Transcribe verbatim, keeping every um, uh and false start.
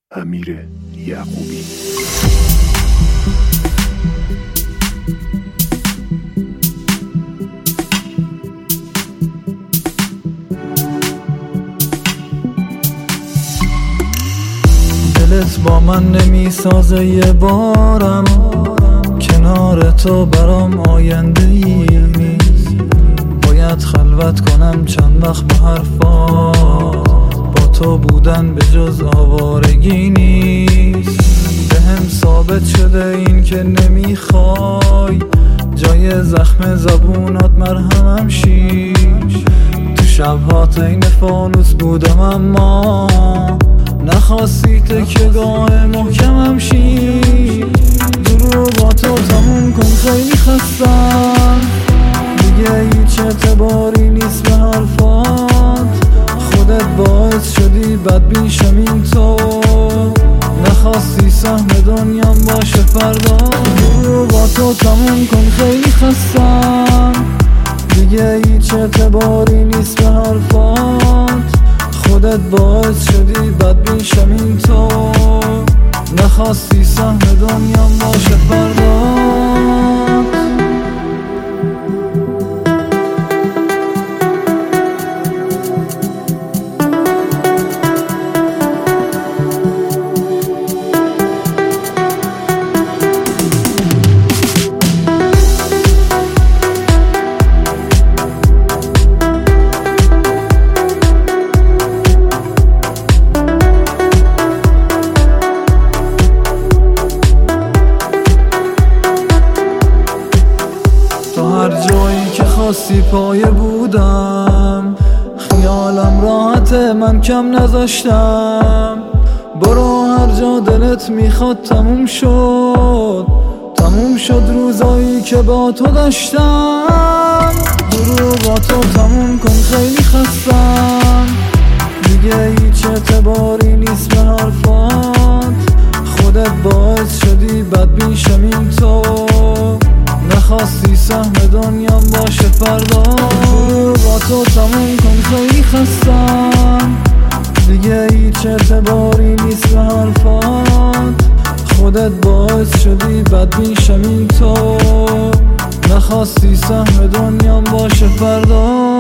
امیر یعقوبی. دلت با من نمی سازه یه بارم، کنار تو برام آینده ای نیست. باید خلوت کنم چند وقت به حرفات، با تو بودن به جز آوارگی نیست. به هم ثابت شده این که نمیخوای جای زخم زبونات مرهمم شی. تو شبها تین فانوس بودم اما نخواستی تکیه‌گاه محکمم شی. دروغاتو تموم کن خیلی خستم، دیگه هیچ اعتباری نیست به حرفات. خودت باعث شدی بدبین شم این تو، نخواستی سهم دنیام باشه فردا. دروغاتو تموم کن خیلی خستم، دیگه هیچ اعتباری نیست به حرفات. خودت باعث شدی بدبین شم این تو، نخواستی سهم دنیام باشه فردا. هر جایی که خواستی پایه بودم، خیالم راحته من کم نذاشتم. برو هر جا دلت میخواد تموم شد، تموم شد روزایی که با تو داشتم. دروغاتو تموم کن خیلی خستم، دیگه هیچ اعتباری نیست به حرفات. خودت باعث شدی بدبین شم این تو، نخواستی سهم دنیام باشه فردا. دروغاتو تموم کن خیلی خستم، دیگه هیچ اعتباری نیست به حرفات. خودت باعث شدی بدبین شم این تو، نخواستی سهم دنیام باشه فردا.